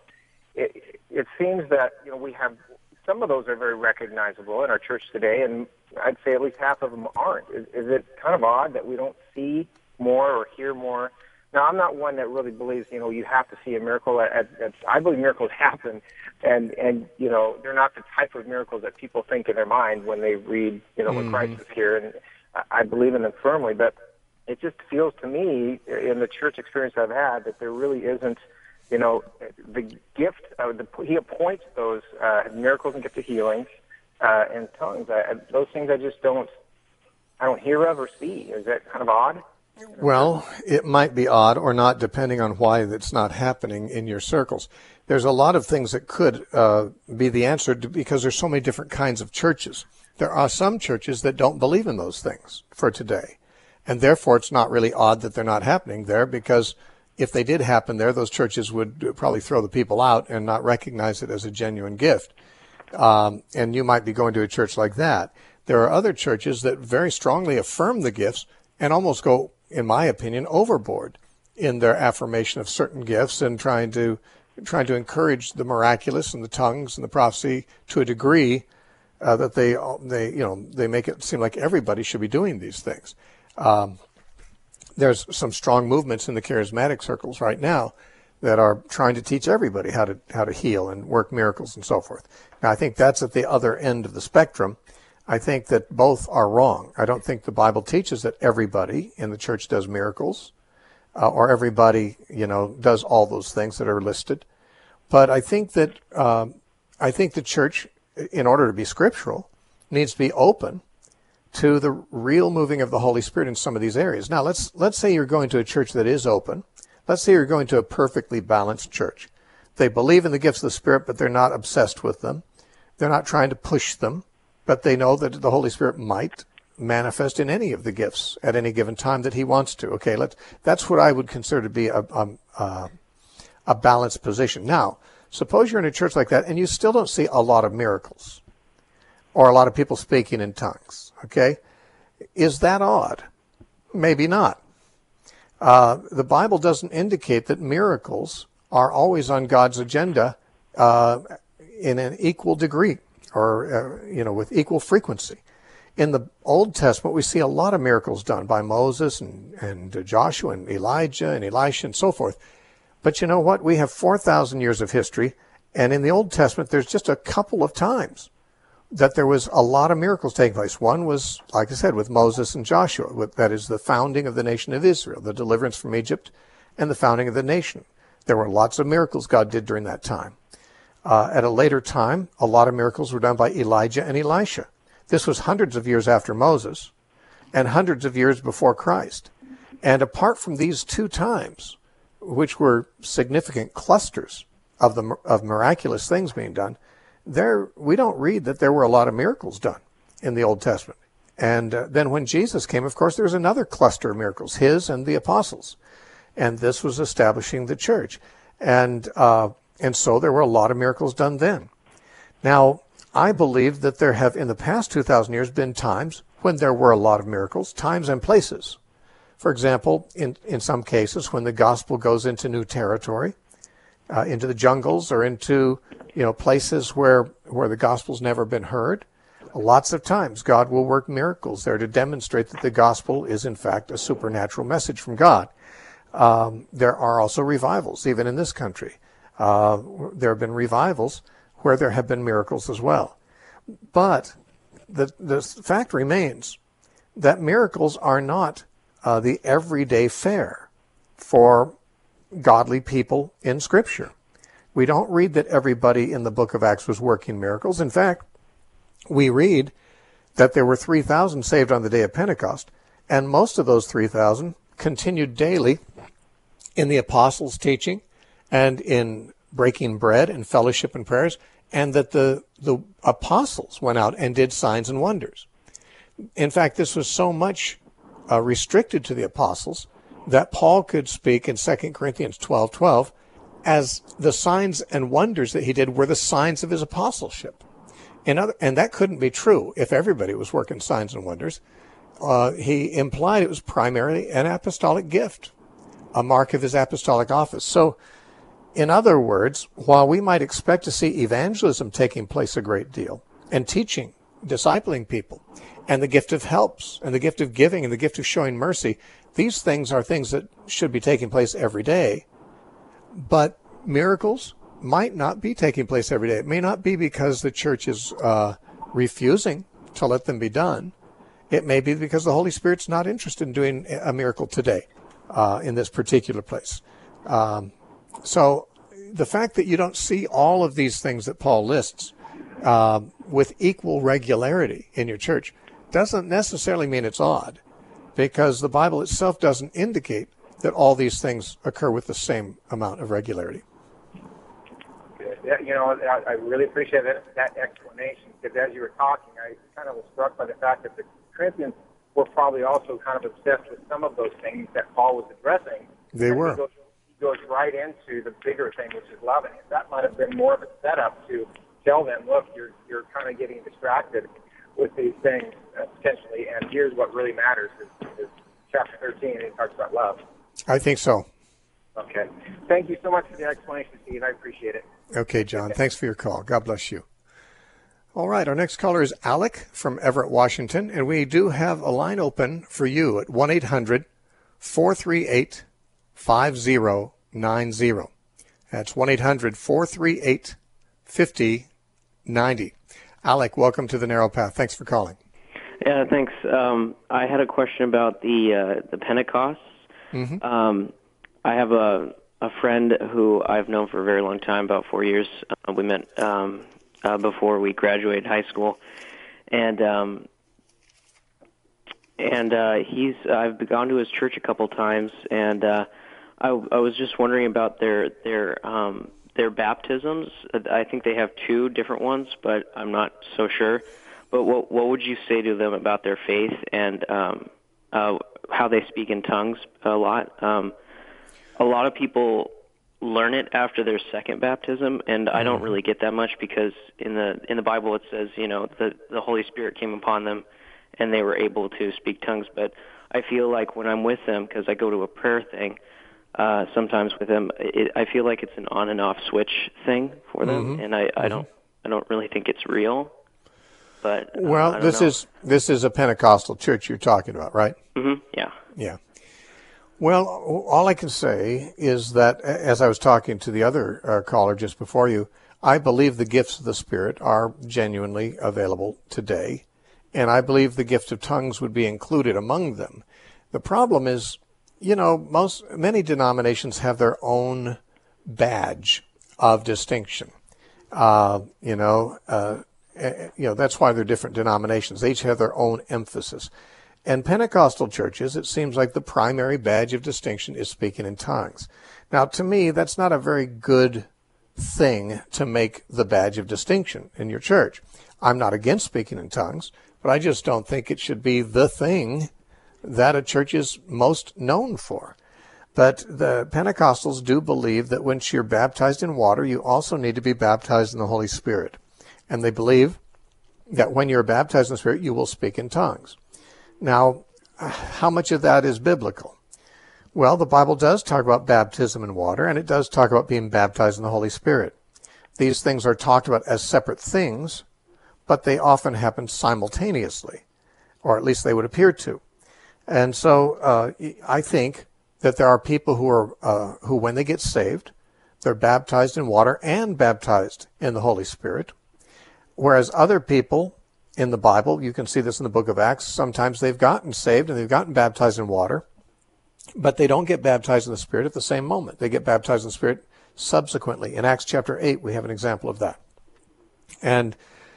It, it seems that, you know, we have, some of those are very recognizable in our church today, and I'd say at least half of them aren't. Is, is it kind of odd that we don't see more or hear more? Now, I'm not one that really believes, you know, you have to see a miracle. At, at, at, I believe miracles happen, and, and, you know, they're not the type of miracles that people think in their mind when they read, you know, when mm-hmm. Christ is here, and I, I believe in them firmly, but it just feels to me, in the church experience I've had, that there really isn't, you know, the gift of the, he appoints those uh, miracles and gift of healings uh, and tongues. I, those things I just don't, I don't hear of or see. Is that kind of odd? Well, it might be odd or not, depending on why that's not happening in your circles. There's a lot of things that could uh, be the answer to, because there's so many different kinds of churches. There are some churches that don't believe in those things for today, and therefore it's not really odd that they're not happening there, because if they did happen there, those churches would probably throw the people out and not recognize it as a genuine gift. Um, and you might be going to a church like that. There are other churches that very strongly affirm the gifts and almost go, in my opinion, overboard in their affirmation of certain gifts and trying to trying to encourage the miraculous and the tongues and the prophecy to a degree uh, that they they you know they make it seem like everybody should be doing these things. Um, there's some strong movements in the charismatic circles right now that are trying to teach everybody how to how to heal and work miracles and so forth. Now, I think that's at the other end of the spectrum. I think that both are wrong. I don't think the Bible teaches that everybody in the church does miracles uh, or everybody, you know, does all those things that are listed. But I think that um, I think the church, in order to be scriptural, needs to be open to the real moving of the Holy Spirit in some of these areas. Now, let's let's say you're going to a church that is open. Let's say you're going to a perfectly balanced church. They believe in the gifts of the Spirit, but they're not obsessed with them. They're not trying to push them, but they know that the Holy Spirit might manifest in any of the gifts at any given time that he wants to. Okay, let's, that's what I would consider to be a, a, a, a balanced position. Now, suppose you're in a church like that and you still don't see a lot of miracles or a lot of people speaking in tongues. Okay, is that odd? Maybe not. Uh, the Bible doesn't indicate that miracles are always on God's agenda uh, in an equal degree or, uh, you know, with equal frequency. In the Old Testament, we see a lot of miracles done by Moses and, and Joshua and Elijah and Elisha and so forth. But you know what? We have four thousand years of history, and in the Old Testament, there's just a couple of times that there was a lot of miracles taking place. One was, like I said, with Moses and Joshua. With, that is the founding of the nation of Israel, the deliverance from Egypt, and the founding of the nation. There were lots of miracles God did during that time. Uh, at a later time, a lot of miracles were done by Elijah and Elisha. This was hundreds of years after Moses and hundreds of years before Christ. And apart from these two times, which were significant clusters of the of miraculous things being done, there we don't read that there were a lot of miracles done in the Old Testament. And uh, then when Jesus came, of course, there was another cluster of miracles, his and the apostles. And this was establishing the church. And uh, and so there were a lot of miracles done then. Now, I believe that there have, in the past two thousand years, been times when there were a lot of miracles, times and places. For example, in, in some cases, when the gospel goes into new territory, uh, into the jungles or into, you know, places where, where the gospel's never been heard, lots of times God will work miracles there to demonstrate that the gospel is, in fact, a supernatural message from God. Um, there are also revivals, even in this country. Uh, there have been revivals where there have been miracles as well. But the, the fact remains that miracles are not uh, the everyday fare for godly people in Scripture. We don't read that everybody in the book of Acts was working miracles. In fact, we read that there were three thousand saved on the day of Pentecost, and most of those three thousand continued daily in the apostles' teaching and in breaking bread and fellowship and prayers, and that the, the apostles went out and did signs and wonders. In fact, this was so much uh, restricted to the apostles that Paul could speak in Second Corinthians twelve twelve as the signs and wonders that he did were the signs of his apostleship. In other, and that couldn't be true if everybody was working signs and wonders. Uh, he implied it was primarily an apostolic gift, a mark of his apostolic office. So, in other words, while we might expect to see evangelism taking place a great deal, and teaching, discipling people, and the gift of helps, and the gift of giving, and the gift of showing mercy, these things are things that should be taking place every day. But miracles might not be taking place every day. It may not be because the church is uh, refusing to let them be done. It may be because the Holy Spirit's not interested in doing a miracle today uh, in this particular place. Um, so the fact that you don't see all of these things that Paul lists uh, with equal regularity in your church doesn't necessarily mean it's odd, because the Bible itself doesn't indicate that all these things occur with the same amount of regularity. Yeah, you know, I, I really appreciate that, that explanation, because as you were talking, I kind of was struck by the fact that the Corinthians were probably also kind of obsessed with some of those things that Paul was addressing. They were. He goes, he goes right into the bigger thing, which is loving. And that might have been more of a setup to tell them, look, you're you're kind of getting distracted with these things uh, potentially, and here's what really matters is, is chapter thirteen, and it talks about love. I think so. Okay. Thank you so much for the explanation, Steve. I appreciate it. Okay, John. Thanks for your call. God bless you. All right. Our next caller is Alec from Everett, Washington, and we do have a line open for you at one eight hundred four three eight five zero nine zero. That's one eight hundred four three eight five zero nine zero. Alec, welcome to the Narrow Path. Thanks for calling. Yeah, thanks. Um, I had a question about the uh, the Pentecost. Mm-hmm. Um, I have a a friend who I've known for a very long time, about four years. Uh, we met um, uh, before we graduated high school, and um, and uh, he's I've gone to his church a couple times, and uh, I, I was just wondering about their their um, their baptisms. I think they have two different ones, but I'm not so sure. But what what would you say to them about their faith and um, uh, how they speak in tongues a lot? Um, a lot of people learn it after their second baptism, and I don't really get that much, because in the in the Bible it says, you know, the the Holy Spirit came upon them, and they were able to speak tongues. But I feel like when I'm with them, because I go to a prayer thing uh, sometimes with them, it, I feel like it's an on and off switch thing for them, Mm-hmm. and I, I Mm-hmm. don't I don't really think it's real. But uh, Well, I don't this know. is this is a Pentecostal church you're talking about, right? Mm-hmm. Yeah. Yeah. Well, all I can say is that, as I was talking to the other uh, caller just before you, I believe the gifts of the Spirit are genuinely available today, and I believe the gift of tongues would be included among them. The problem is, you know, most many denominations have their own badge of distinction. Uh, you know, uh, uh, you know, that's why they're different denominations. They each have their own emphasis. And Pentecostal churches, it seems like the primary badge of distinction is speaking in tongues. Now, to me, that's not a very good thing to make the badge of distinction in your church. I'm not against speaking in tongues, but I just don't think it should be the thing that a church is most known for. But the Pentecostals do believe that when you're baptized in water, you also need to be baptized in the Holy Spirit. And they believe that when you're baptized in the Spirit, you will speak in tongues. Now, how much of that is biblical? Well, the Bible does talk about baptism in water, and it does talk about being baptized in the Holy Spirit. These things are talked about as separate things, but they often happen simultaneously, or at least they would appear to. And so uh, I think that there are people who are uh, who, when they get saved, they're baptized in water and baptized in the Holy Spirit, whereas other people in the Bible, you can see this in the book of Acts, sometimes they've gotten saved and they've gotten baptized in water, but they don't get baptized in the Spirit at the same moment. They get baptized in the Spirit subsequently. In Acts chapter eight, we have an example of that. And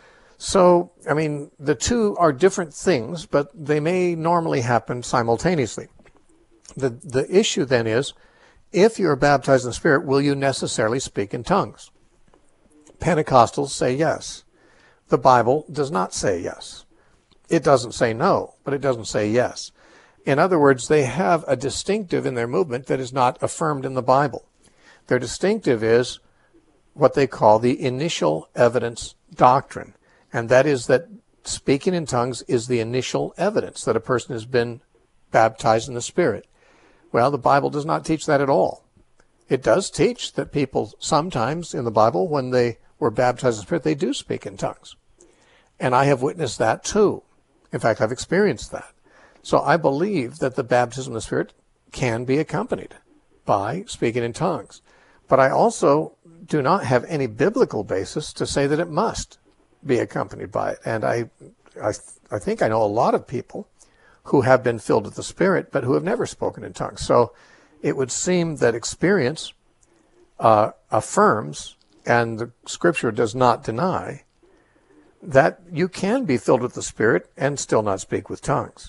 so, I mean, the two are different things, but they may normally happen simultaneously. The, the issue then is, if you're baptized in the Spirit, will you necessarily speak in tongues? Pentecostals say yes. The Bible does not say yes. It doesn't say no, but it doesn't say yes. In other words, they have a distinctive in their movement that is not affirmed in the Bible. Their distinctive is what they call the initial evidence doctrine, and that is that speaking in tongues is the initial evidence that a person has been baptized in the Spirit. Well, the Bible does not teach that at all. It does teach that people sometimes in the Bible, when they were baptized in the Spirit, they do speak in tongues. And I have witnessed that too. In fact, I've experienced that. So I believe that the baptism of the Spirit can be accompanied by speaking in tongues. But I also do not have any biblical basis to say that it must be accompanied by it. And I, I, I think I know a lot of people who have been filled with the Spirit, but who have never spoken in tongues. So it would seem that experience uh, affirms, and the Scripture does not deny, that you can be filled with the Spirit and still not speak with tongues.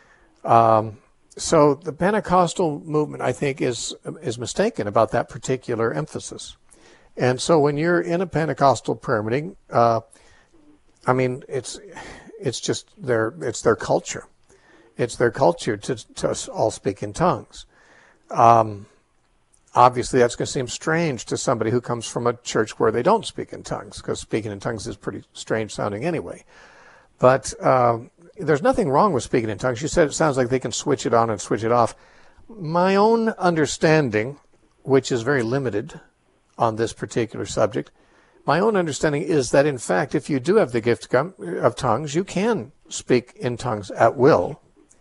Um, so the Pentecostal movement, I think, is is mistaken about that particular emphasis. And so when you're in a Pentecostal prayer meeting, uh, I mean, it's it's just their it's their culture. It's their culture to to all speak in tongues. Um, obviously, that's going to seem strange to somebody who comes from a church where they don't speak in tongues, because speaking in tongues is pretty strange sounding anyway. But um, there's nothing wrong with speaking in tongues. You said it sounds like they can switch it on and switch it off. My own understanding, which is very limited on this particular subject, my own understanding is that, in fact, if you do have the gift of tongues, you can speak in tongues at will.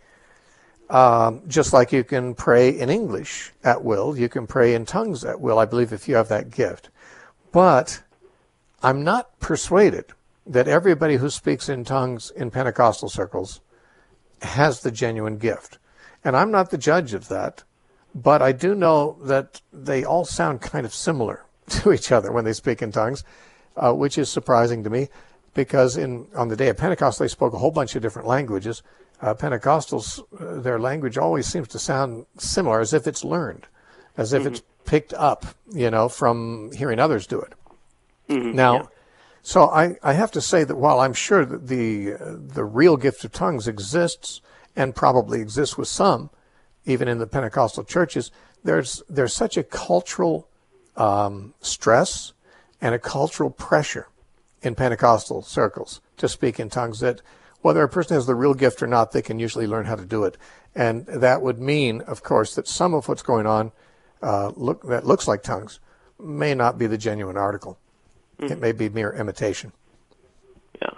Um, just like you can pray in English at will, you can pray in tongues at will, I believe, if you have that gift. But I'm not persuaded that everybody who speaks in tongues in Pentecostal circles has the genuine gift. And I'm not the judge of that, but I do know that they all sound kind of similar to each other when they speak in tongues, uh, which is surprising to me, because in on the day of Pentecost, they spoke a whole bunch of different languages. Uh, Pentecostals, uh, their language always seems to sound similar, as if it's learned, as if mm-hmm. it's picked up, you know, from hearing others do it. Mm-hmm. Now, yeah. so I, I have to say that while I'm sure that the uh, the real gift of tongues exists, and probably exists with some, even in the Pentecostal churches, there's there's such a cultural um, stress and a cultural pressure in Pentecostal circles to speak in tongues that whether a person has the real gift or not, they can usually learn how to do it. And that would mean, of course, that some of what's going on uh, look that looks like tongues may not be the genuine article. Mm-hmm. It may be mere imitation. Yeah.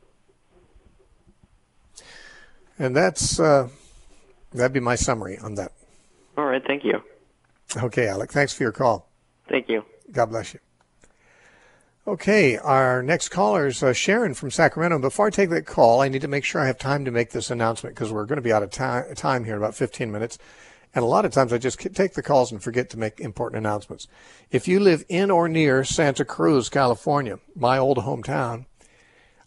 And that's uh, that'd be my summary on that. All right. Thank you. Okay, Alec. Thanks for your call. Thank you. God bless you. Okay, our next caller is uh, Sharon from Sacramento. Before I take that call, I need to make sure I have time to make this announcement, because we're going to be out of time, time here in about fifteen minutes. And a lot of times I just take the calls and forget to make important announcements. If you live in or near Santa Cruz, California, my old hometown,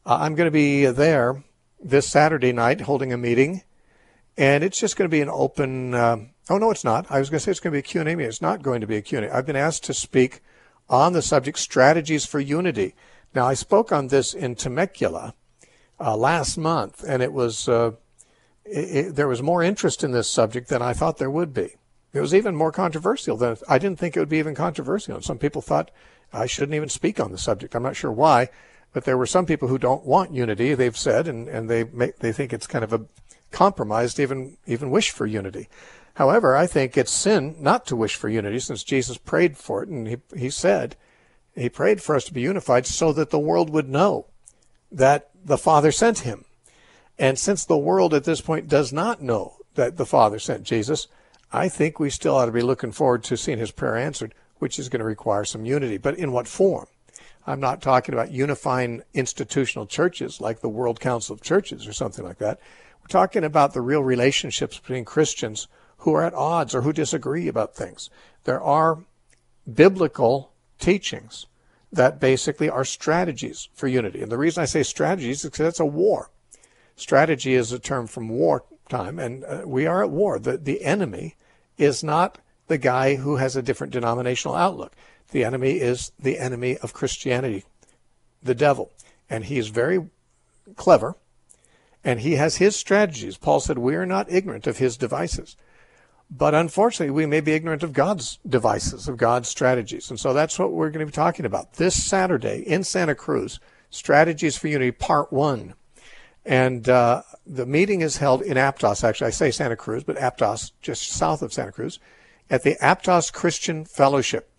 Uh, I'm going to be there this Saturday night holding a meeting, and it's just going to be an open, um, oh, no, it's not. I was going to say it's going to be a Q and A meeting. It's not going to be a Q and A. I've been asked to speak on the subject, Strategies for Unity. Now, I spoke on this in Temecula uh, last month, and it was uh, it, it, there was more interest in this subject than I thought there would be. It was even more controversial than I didn't think it would be even controversial. And some people thought I shouldn't even speak on the subject. I'm not sure why, but there were some people who don't want unity, they've said, and, and they make, they think it's kind of a compromise to even, even wish for unity. However, I think it's sin not to wish for unity, since Jesus prayed for it, and he, he said, he prayed for us to be unified so that the world would know that the Father sent him. And since the world at this point does not know that the Father sent Jesus, I think we still ought to be looking forward to seeing his prayer answered, which is going to require some unity. But in what form? I'm not talking about unifying institutional churches like the World Council of Churches or something like that. We're talking about the real relationships between Christians who are at odds or who disagree about things. There are biblical teachings that basically are strategies for unity. And the reason I say strategies is because it's a war. Strategy is a term from wartime, and uh, we are at war. The, the enemy is not the guy who has a different denominational outlook. The enemy is the enemy of Christianity, the devil. And he is very clever, and he has his strategies. Paul said, we are not ignorant of his devices. But unfortunately, we may be ignorant of God's devices, of God's strategies. And so that's what we're going to be talking about this Saturday in Santa Cruz, Strategies for Unity, Part one. And uh, the meeting is held in Aptos, actually. I say Santa Cruz, but Aptos, just south of Santa Cruz, at the Aptos Christian Fellowship,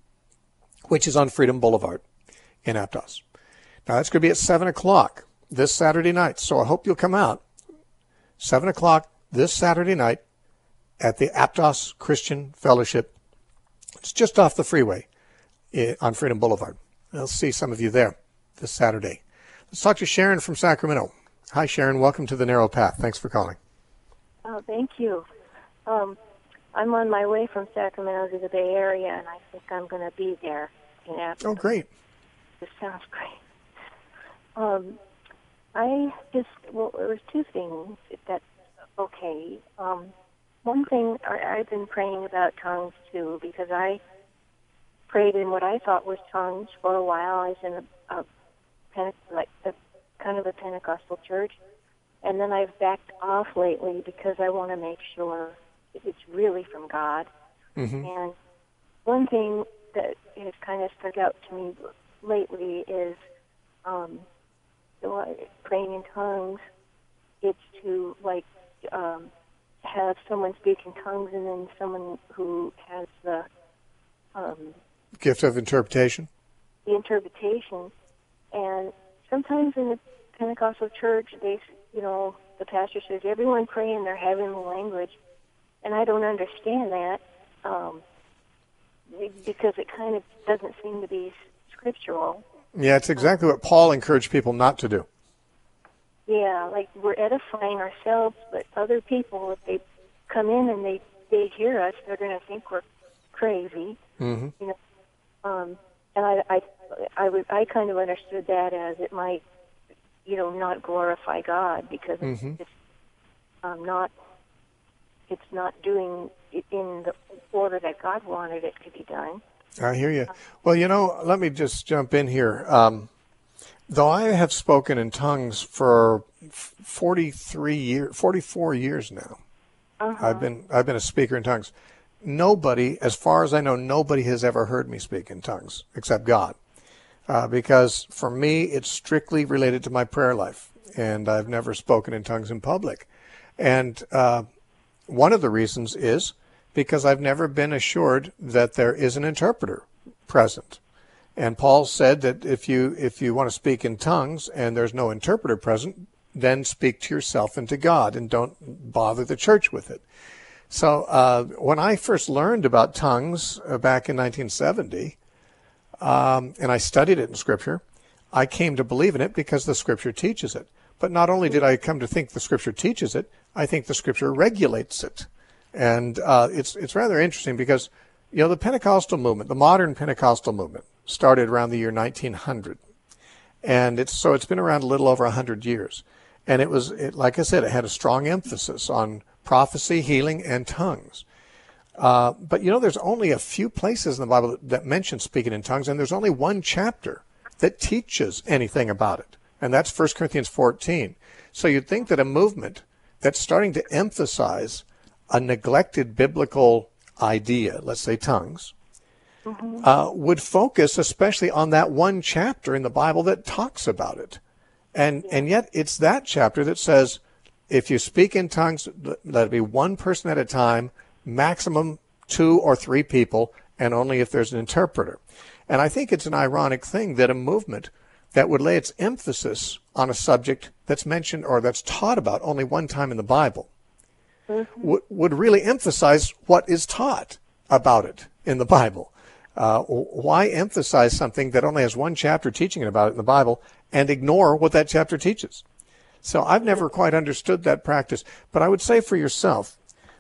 which is on Freedom Boulevard in Aptos. Now, that's going to be at seven o'clock this Saturday night, so I hope you'll come out. seven o'clock this Saturday night at the Aptos Christian Fellowship. It's just off the freeway on Freedom Boulevard. I'll see some of you there this Saturday. Let's talk to Sharon from Sacramento. Hi, Sharon. Welcome to The Narrow Path. Thanks for calling. Oh, thank you. Um, I'm on my way from Sacramento to the Bay Area, and I think I'm going to be there in Aptos. Oh, great. This sounds great. Um, I just, well, there was two things, if that's okay. Um, one thing, I, I've been praying about tongues, too, because I prayed in what I thought was tongues for a while. I was in a, a Pente- like a, kind of a Pentecostal church, and then I've backed off lately because I want to make sure it's really from God. Mm-hmm. And one thing that has kind of stuck out to me lately is um, praying in tongues. It's to like um, have someone speak in tongues, and then someone who has the um, gift of interpretation. The interpretation. And sometimes in the Pentecostal church, they, you know, the pastor says, everyone pray in their heavenly language. And I don't understand that um, because it kind of doesn't seem to be scriptural. Yeah, it's exactly what Paul encouraged people not to do. Yeah, like we're edifying ourselves, but other people, if they come in and they, they hear us, they're going to think we're crazy. Mm-hmm. You know, um, and I, I I, would, I kind of understood that as it might, you know, not glorify God because mm-hmm. it's um, not, it's not doing it in the order that God wanted it to be done. I hear you. Well, you know, let me just jump in here. Um, though I have spoken in tongues for forty-three years, forty-four years now, uh-huh. I've been I've been a speaker in tongues. Nobody, as far as I know, nobody has ever heard me speak in tongues except God. Uh, because for me, it's strictly related to my prayer life, and I've never spoken in tongues in public. And uh, one of the reasons is because I've never been assured that there is an interpreter present. And Paul said that if you if you want to speak in tongues and there's no interpreter present, then speak to yourself and to God, and don't bother the church with it. So uh, when I first learned about tongues uh, back in nineteen seventy, Um, and I studied it in Scripture, I came to believe in it because the Scripture teaches it. But not only did I come to think the Scripture teaches it, I think the Scripture regulates it. And uh, it's it's rather interesting because, you know, the Pentecostal movement, the modern Pentecostal movement, started around the year nineteen hundred. And it's so it's been around a little over one hundred years. And it was, it, like I said, it had a strong emphasis on prophecy, healing, and tongues. Uh, but, you know, there's only a few places in the Bible that, that mention speaking in tongues, and there's only one chapter that teaches anything about it, and that's First Corinthians fourteen. So you'd think that a movement that's starting to emphasize a neglected biblical idea, let's say tongues, mm-hmm. uh, would focus especially on that one chapter in the Bible that talks about it. And and yet it's that chapter that says, if you speak in tongues, let it be one person at a time, maximum two or three people, and only if there's an interpreter. And I think it's an ironic thing that a movement that would lay its emphasis on a subject that's mentioned or that's taught about only one time in the Bible mm-hmm. would, would really emphasize what is taught about it in the Bible. Uh, why emphasize something that only has one chapter teaching about it in the Bible and ignore what that chapter teaches? So I've never quite understood that practice. But I would say for yourself,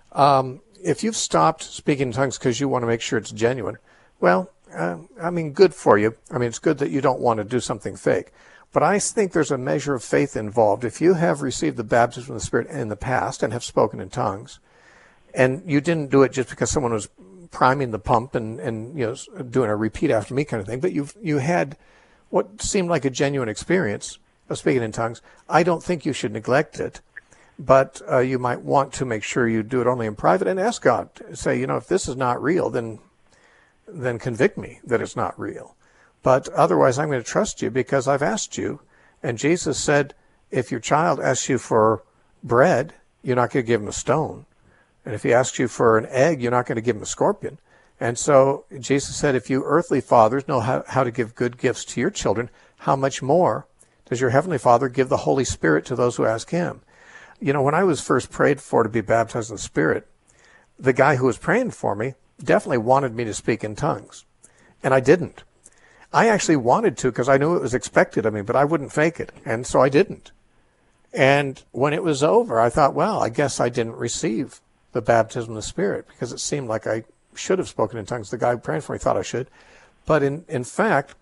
um, if you've stopped speaking in tongues because you want to make sure it's genuine, well, uh, I mean, good for you. I mean, it's good that you don't want to do something fake. But I think there's a measure of faith involved. If you have received the baptism of the Spirit in the past and have spoken in tongues, and you didn't do it just because someone was priming the pump and, and you know, doing a repeat after me kind of thing, but you you had what seemed like a genuine experience of speaking in tongues, I don't think you should neglect it. But uh, you might want to make sure you do it only in private and ask God. Say, you know, if this is not real, then then convict me that it's not real. But otherwise, I'm going to trust you because I've asked you. And Jesus said, if your child asks you for bread, you're not going to give him a stone. And if he asks you for an egg, you're not going to give him a scorpion. And so Jesus said, if you earthly fathers know how, how to give good gifts to your children, how much more does your heavenly Father give the Holy Spirit to those who ask him? You know, when I was first prayed for to be baptized in the Spirit, the guy who was praying for me definitely wanted me to speak in tongues. And I didn't. I actually wanted to because I knew it was expected of me, but I wouldn't fake it. And so I didn't. And when it was over, I thought, well, I guess I didn't receive the baptism of the Spirit because it seemed like I should have spoken in tongues. The guy praying for me thought I should. But in, in fact,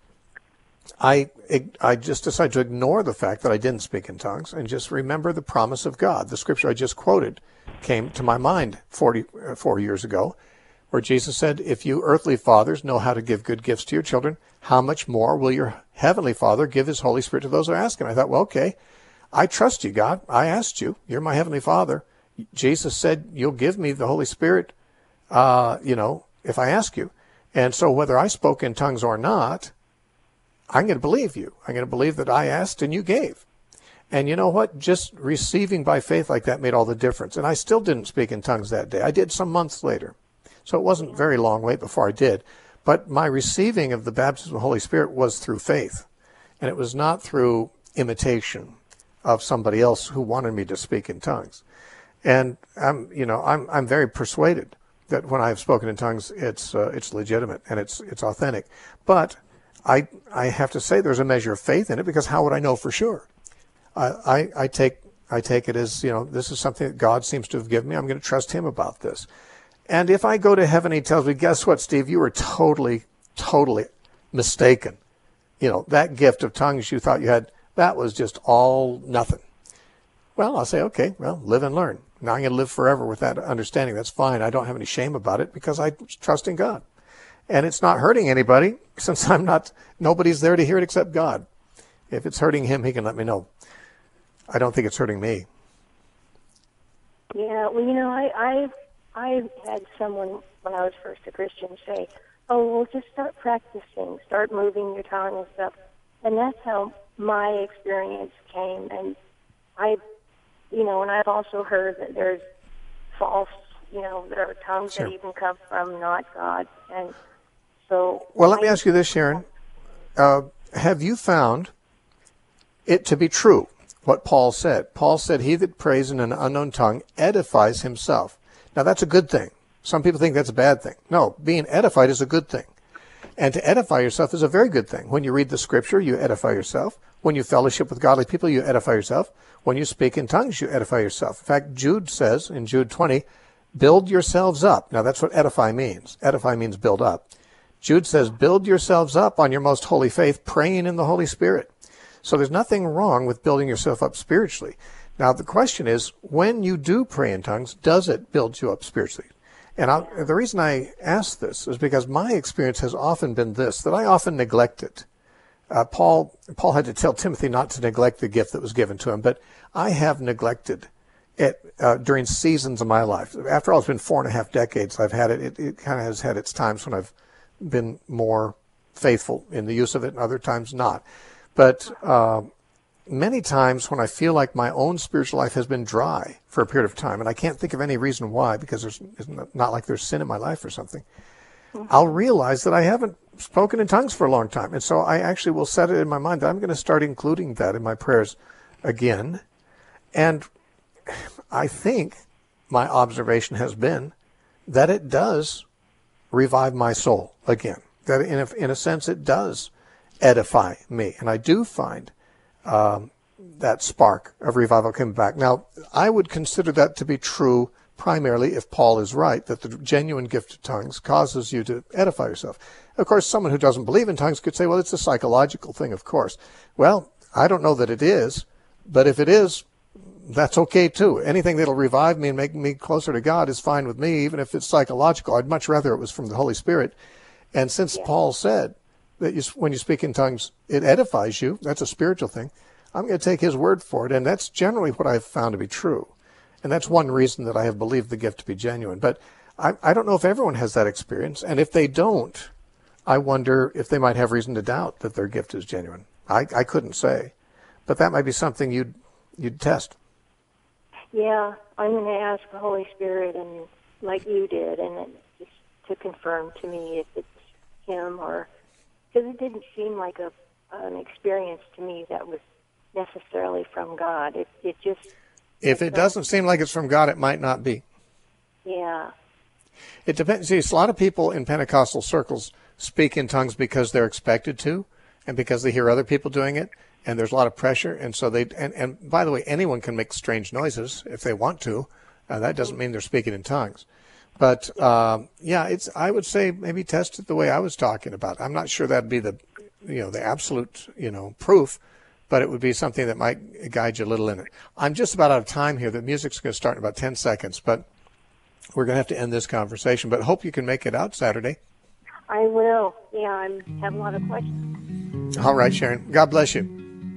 I, I just decided to ignore the fact that I didn't speak in tongues and just remember the promise of God. The scripture I just quoted came to my mind forty-four years ago, where Jesus said, if you earthly fathers know how to give good gifts to your children, how much more will your heavenly Father give his Holy Spirit to those who ask him? I thought, well, okay, I trust you, God. I asked you. You're my heavenly Father. Jesus said, you'll give me the Holy Spirit, uh, you know, if I ask you. And so whether I spoke in tongues or not, I'm going to believe you. I'm going to believe that I asked and you gave. And you know what? Just receiving by faith like that made all the difference. And I still didn't speak in tongues that day. I did some months later. So it wasn't very long wait before I did. But my receiving of the baptism of the Holy Spirit was through faith. And it was not through imitation of somebody else who wanted me to speak in tongues. And I'm, you know, I'm I'm very persuaded that when I've spoken in tongues, it's uh, it's legitimate and it's it's authentic. But I I have to say there's a measure of faith in it because how would I know for sure? I I, I take I take it as, you know, this is something that God seems to have given me. I'm going to trust him about this. And if I go to heaven, he tells me, guess what, Steve? You were totally, totally mistaken. You know, that gift of tongues you thought you had, that was just all nothing. Well, I'll say, okay, well, live and learn. Now I'm going to live forever with that understanding. That's fine. I don't have any shame about it because I trust in God. And it's not hurting anybody since I'm not, nobody's there to hear it except God. If it's hurting him, he can let me know. I don't think it's hurting me. Yeah, well, you know, I, I, I had someone when I was first a Christian say, oh, well, just start practicing, start moving your tongue and stuff. And that's how my experience came. And I, you know, and I've also heard that there's false, you know, there are tongues sure. that even come from not God. And so... Well, let me ask you this, Sharon. Uh, have you found it to be true, what Paul said? Paul said, he that prays in an unknown tongue edifies himself. Now, that's a good thing. Some people think that's a bad thing. No, being edified is a good thing. And to edify yourself is a very good thing. When you read the scripture, you edify yourself. When you fellowship with godly people, you edify yourself. When you speak in tongues, you edify yourself. In fact, Jude says in Jude twenty, build yourselves up. Now, that's what edify means. Edify means build up. Jude says, build yourselves up on your most holy faith, praying in the Holy Spirit. So there's nothing wrong with building yourself up spiritually. Now, the question is, when you do pray in tongues, does it build you up spiritually? And I'll, the reason I ask this is because my experience has often been this, that I often neglect it. Uh, Paul, Paul had to tell Timothy not to neglect the gift that was given to him, but I have neglected it uh, during seasons of my life. After all, it's been four and a half decades I've had it. It, it kind of has had its times when I've been more faithful in the use of it and other times not. But uh, many times when I feel like my own spiritual life has been dry for a period of time, and I can't think of any reason why, because there's it's not like there's sin in my life or something, mm-hmm. I'll realize that I haven't spoken in tongues for a long time. And so I actually will set it in my mind that I'm going to start including that in my prayers again. And I think my observation has been that it does revive my soul again. That in a, in a sense it does edify me. And I do find um, that spark of revival coming back. Now, I would consider that to be true primarily if Paul is right, that the genuine gift of tongues causes you to edify yourself. Of course, someone who doesn't believe in tongues could say, well, it's a psychological thing, of course. Well, I don't know that it is, but if it is, that's okay too. Anything that'll revive me and make me closer to God is fine with me, even if it's psychological. I'd much rather it was from the Holy Spirit. And since yeah. Paul said that you, when you speak in tongues, it edifies you, that's a spiritual thing, I'm going to take his word for it. And that's generally what I've found to be true. And that's one reason that I have believed the gift to be genuine. But I, I don't know if everyone has that experience. And if they don't, I wonder if they might have reason to doubt that their gift is genuine. I, I couldn't say. But that might be something you'd, you'd test. Yeah, I'm going to ask the Holy Spirit, and like you did, and then just to confirm to me if it's him, or because it didn't seem like a an experience to me that was necessarily from God. It it just if it doesn't seem like it's from God, it might not be. Yeah. It depends. See, a lot of people in Pentecostal circles speak in tongues because they're expected to, and because they hear other people doing it. And there's a lot of pressure, and so they, and, and by the way, anyone can make strange noises if they want to. Uh, that doesn't mean they're speaking in tongues. But, um, yeah, it's, I would say maybe test it the way I was talking about. I'm not sure that'd be the, you know, the absolute, you know, proof, but it would be something that might guide you a little in it. I'm just about out of time here. The music's going to start in about ten seconds, but we're going to have to end this conversation. But hope you can make it out Saturday. I will. Yeah, I have a lot of questions. All right, Sharon. God bless you.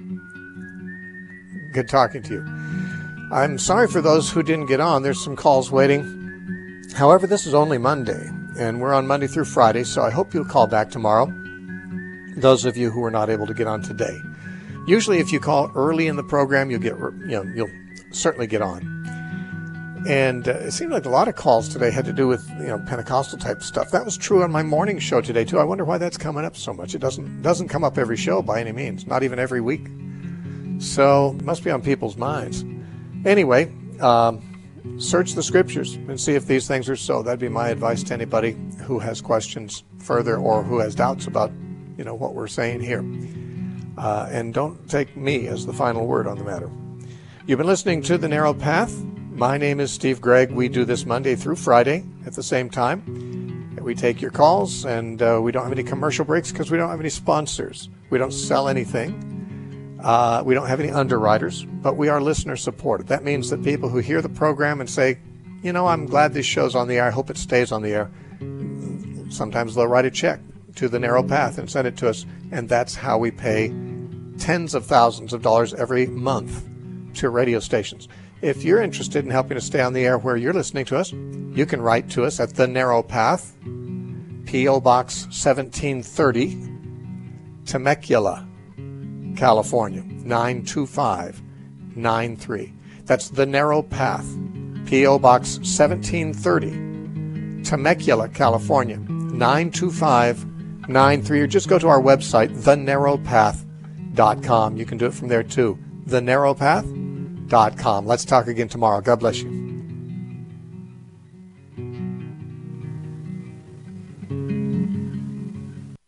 Good talking to you. I'm sorry for those who didn't get on. There's some calls waiting. However, this is only Monday, and we're on Monday through Friday, so I hope you'll call back tomorrow, those of you who were not able to get on today. Usually if you call early in the program, you'll get, you know, you'll certainly get on. And uh, it seemed like a lot of calls today had to do with, you know, Pentecostal type stuff. That was true on my morning show today, too. I wonder why that's coming up so much. It doesn't doesn't come up every show by any means, not even every week. So it must be on people's minds. Anyway, um, search the scriptures and see if these things are so. That'd be my advice to anybody who has questions further or who has doubts about, you know, what we're saying here. Uh, and don't take me as the final word on the matter. You've been listening to The Narrow Path. My name is Steve Gregg. We do this Monday through Friday at the same time. We take your calls, and uh, we don't have any commercial breaks because we don't have any sponsors. We don't sell anything. Uh, we don't have any underwriters, but we are listener supported. That means that people who hear the program and say, you know, I'm glad this show's on the air. I hope it stays on the air. Sometimes they'll write a check to The Narrow Path and send it to us, and that's how we pay tens of thousands of dollars every month to radio stations. If you're interested in helping us stay on the air where you're listening to us, you can write to us at The Narrow Path, P O Box seventeen thirty, Temecula, California, nine two five nine three. That's The Narrow Path, P O Box seventeen thirty, Temecula, California, nine two five nine three. Or just go to our website, the narrow path dot com. You can do it from there too, the narrow path dot com. Let's talk again tomorrow. God bless you.